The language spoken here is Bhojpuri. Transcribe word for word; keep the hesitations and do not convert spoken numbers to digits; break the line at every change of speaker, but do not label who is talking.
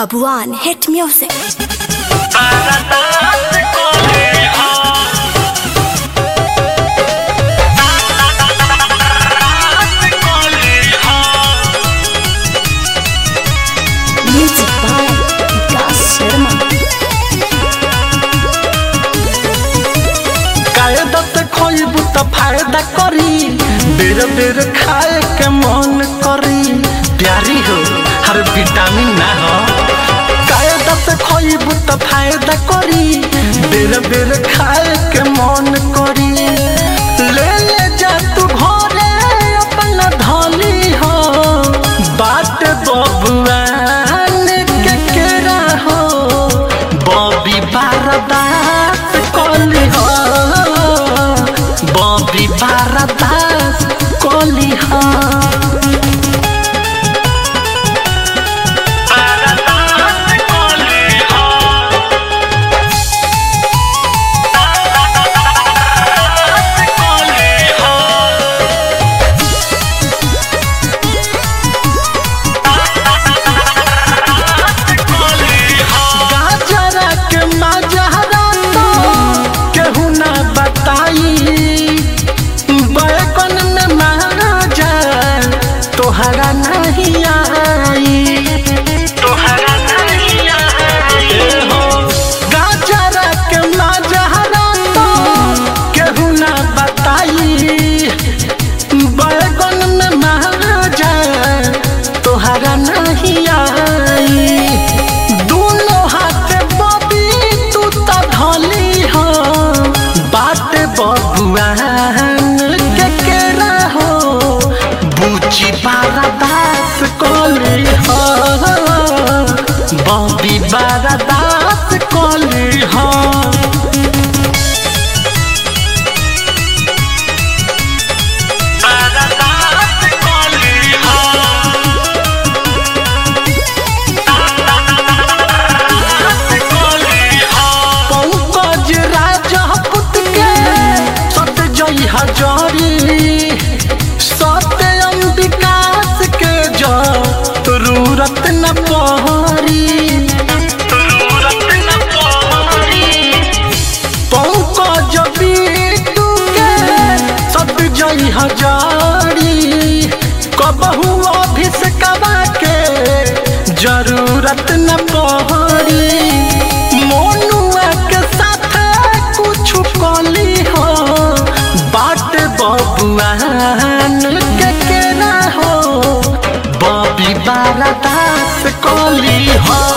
Babuan Hit Music. Music by Vikas Sharma.
कायदा से खोइबू तो फायदा करी, बेर बेर खाए के मन करी। प्यारी हो हर विटामिन ना हो। कायदा से खोइबू तो फायदा करी, बेर बेर खाए के मन करी। ले ले जा तू घरे अपना धली हो, बात बबुआन के केरा हो। बॉबी बारदास कोली हो, बॉबी बारदास कोली हो। तोहरा नहीं आई, तोहरा नहीं आई हो। गाजरा के माजहरा तो केहू ना बताई, बैगन में माजा तोहरा नहीं आई। दोनों हाथ बबी तू तो धली हो, बात बबुआन के केरा हो। बूची बारदास कोली हो, बॉबी बारदास कोली हो। बारदास कोली हो, कोली हो। पंकज राजपूत के सत जई हजारी, विकास के जो जरूरत न पहरी, जरूरत न पहरी। पंकज बिट्टू के सब जई हजारी, कबहू अभिषेकवा के जरूरत न पहरी। मोनुआ के साथ कुछ कली हो, बाट बबुआन के केरा हो। बॉबी बारदास कोली हो।